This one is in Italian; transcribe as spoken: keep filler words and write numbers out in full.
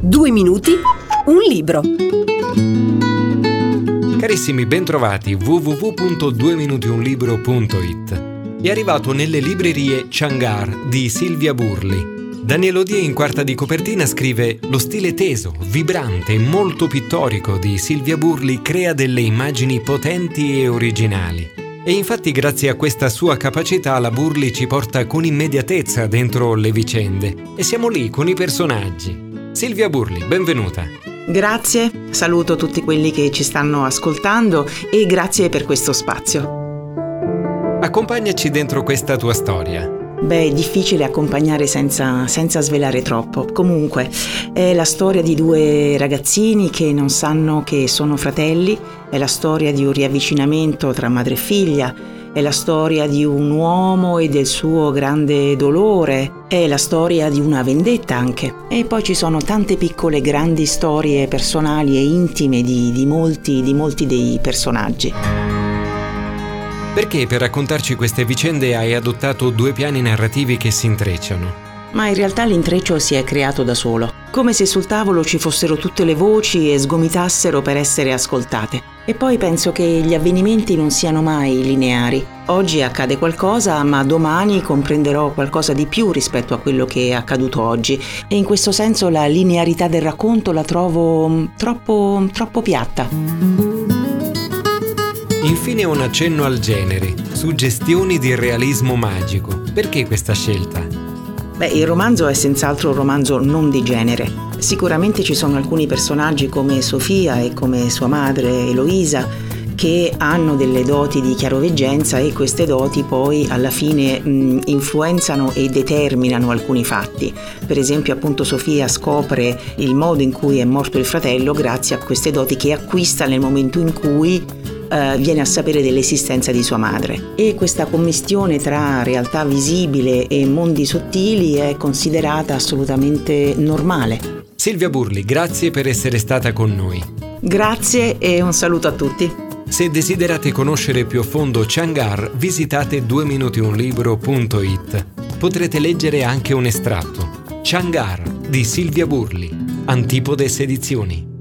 Due minuti, un libro. Carissimi, bentrovati. w w w punto due minuti un libro punto i t. È arrivato nelle librerie Changar di Silvia Burli. Daniel Odier in quarta di copertina scrive: lo stile teso, vibrante e molto pittorico di Silvia Burli crea delle immagini potenti e originali. E infatti grazie a questa sua capacità la Burli ci porta con immediatezza dentro le vicende e siamo lì con i personaggi. Silvia Burli, benvenuta. Grazie, saluto tutti quelli che ci stanno ascoltando e grazie per questo spazio. Accompagnaci dentro questa tua storia. Beh, è difficile accompagnare senza, senza svelare troppo. Comunque, è la storia di due ragazzini che non sanno che sono fratelli, è la storia di un riavvicinamento tra madre e figlia, è la storia di un uomo e del suo grande dolore, è la storia di una vendetta anche. E poi ci sono tante piccole grandi storie personali e intime di, di molti, di molti dei personaggi. Perché per raccontarci queste vicende hai adottato due piani narrativi che si intrecciano? Ma in realtà l'intreccio si è creato da solo, come se sul tavolo ci fossero tutte le voci e sgomitassero per essere ascoltate. E poi penso che gli avvenimenti non siano mai lineari. Oggi accade qualcosa, ma domani comprenderò qualcosa di più rispetto a quello che è accaduto oggi. E in questo senso la linearità del racconto la trovo troppo, troppo piatta. Infine un accenno al genere, suggestioni di realismo magico. Perché questa scelta? Beh, il romanzo è senz'altro un romanzo non di genere. Sicuramente ci sono alcuni personaggi come Sofia e come sua madre Eloisa che hanno delle doti di chiaroveggenza e queste doti poi alla fine mh, influenzano e determinano alcuni fatti. Per esempio, appunto, Sofia scopre il modo in cui è morto il fratello grazie a queste doti che acquista nel momento in cui Uh, viene a sapere dell'esistenza di sua madre. E questa commistione tra realtà visibile e mondi sottili è considerata assolutamente normale. Silvia Burli, grazie per essere stata con noi. Grazie e un saluto a tutti. Se desiderate conoscere più a fondo Changar, visitate due minuti un libro punto i t. Potrete leggere anche un estratto. Changar di Silvia Burli, Antipode Edizioni.